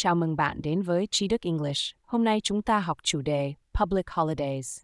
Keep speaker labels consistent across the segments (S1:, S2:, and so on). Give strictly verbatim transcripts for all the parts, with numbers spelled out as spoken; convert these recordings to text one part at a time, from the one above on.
S1: Chào mừng bạn đến với Tri Đức English. Hôm nay chúng ta học chủ đề Public Holidays.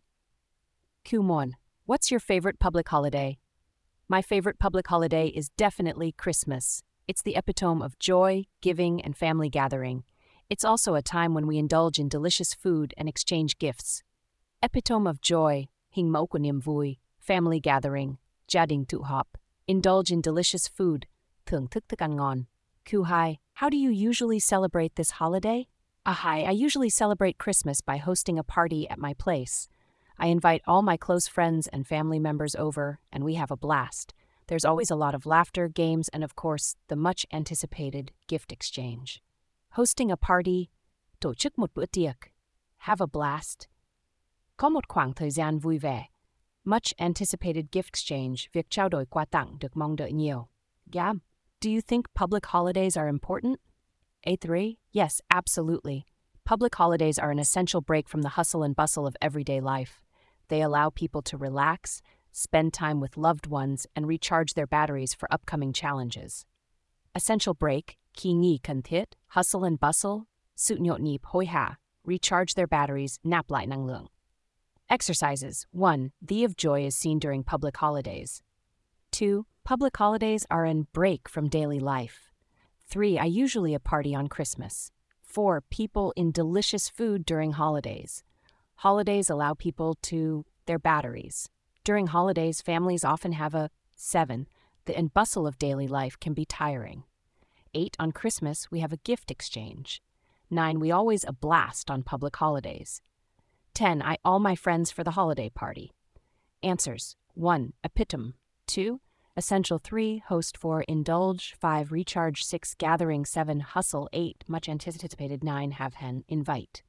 S1: Q một. What's your favorite public holiday? My favorite public holiday is definitely Christmas. It's the epitome of joy, giving, and family gathering. It's also a time when we indulge in delicious food and exchange gifts. Epitome of joy, hình mẫu của niềm vui, family gathering, gia đình tụ họp, indulge in delicious food, thưởng thức thức ăn ngon. Q hai. How do you usually celebrate this holiday? Ah, hi, I usually celebrate Christmas by hosting a party at my place. I invite all my close friends and family members over, and we have a blast. There's always a lot of laughter, games, and of course, the much-anticipated gift exchange. Hosting a party, tổ chức một bữa tiệc. Have a blast. Có một khoảng thời gian vui vẻ. Much-anticipated gift exchange, việc trao đổi quà tặng được mong đợi nhiều. Yeah. Do you think public holidays are important? A three. Yes, absolutely. Public holidays are an essential break from the hustle and bustle of everyday life. They allow people to relax, spend time with loved ones, and recharge their batteries for upcoming challenges. Essential break, kỳ nghỉ cần thiết, hustle and bustle, sự nhộn nhịp hối hả, recharge their batteries, nạp lại năng lượng. Exercises. one. The of joy is seen during public holidays. two. Public holidays are a break from daily life. three. I usually a party on Christmas. four. People in delicious food during holidays. Holidays allow people to their batteries. During holidays, families often have a seven. The and bustle of daily life can be tiring. eight. On Christmas, we have a gift exchange. nine. We always a blast on public holidays. ten. I all my friends for the holiday party. Answers. one. Epitome. two. Essential. three. Host. four. Indulge. five. Recharge. six. Gathering. seven. Hustle. eight. Much anticipated. nine. Have hen. Invite.